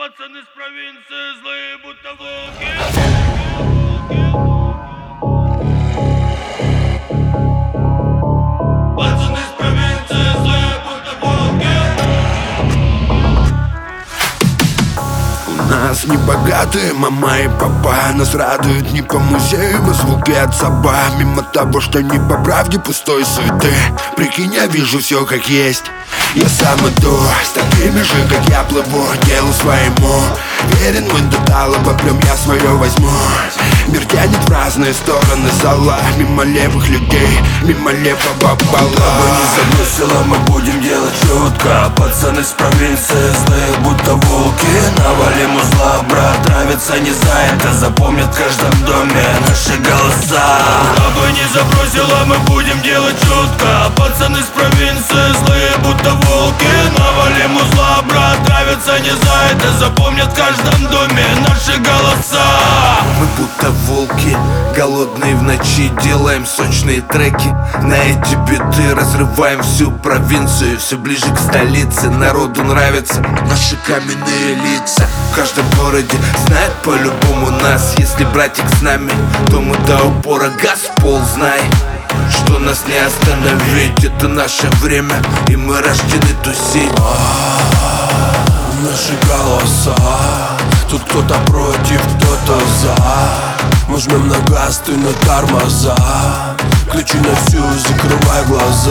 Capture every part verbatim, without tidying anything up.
Пацаны с провинции злые, будто волки. Пацаны с провинции злые, будто волки. У нас не богатые мама и папа. Нас радуют не по музею, а звуки от собак. Мимо того, что не по правде пустой суеты. Прикинь, я вижу все как есть. Я сам иду, с такими же, как я плыву, делу своему. Верен мы до талого, прям я свое возьму. Мир тянет в разные стороны зала. Мимо левых людей, мимо левого пола. Не замысела, мы будем делать четко. Пацаны с провинции злые, будто волки. Навалим узла, брат, нравится не за это. Запомнят в каждом доме наши голоса. Куда бы ни забросила, мы будем делать четко. Пацаны с провинции злые, будто волки. Навалим узла, брат, нравится не за это. Запомнят в каждом доме наши голоса. Мы будто волки, голодные в ночи. Делаем сочные треки на эти биты. Разрываем всю провинцию, все ближе к столице. Народу нравятся наши каменные лица. В каждом городе знают по-любому нас. Если братик с нами, то мы до упора газ в пол, знай, что нас не остановить. Это наше время, и мы рождены тусить. Наши голоса, тут кто-то против, кто-то за. Мы жмем на газ, ты на тормоза. Ключи на всю, закрывай глаза.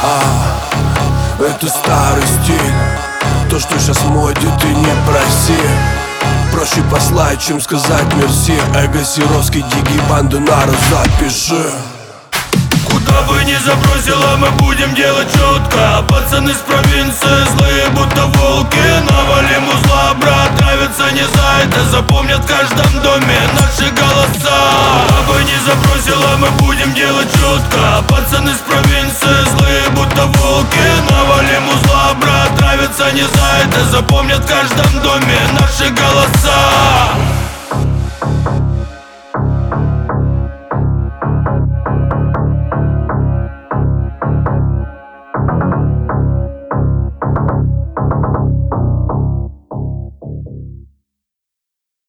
Это старый стиль, то, что сейчас в моде, ты не проси. Проще послать, чем сказать мерси. Эго, Серовский, Диги, банды, народ, запиши. Куда бы ни забросила, мы будем делать четко. Пацаны с провинции злые, будто волки. Навалим узла, брат, нравится не за это. Запомнят в каждом доме наши голоса. Куда бы ни забросила, мы будем делать четко. Пацаны с провинции злые, будто волки. Навалим узла, брат, нравится не за это. Запомнят в каждом доме наши голоса.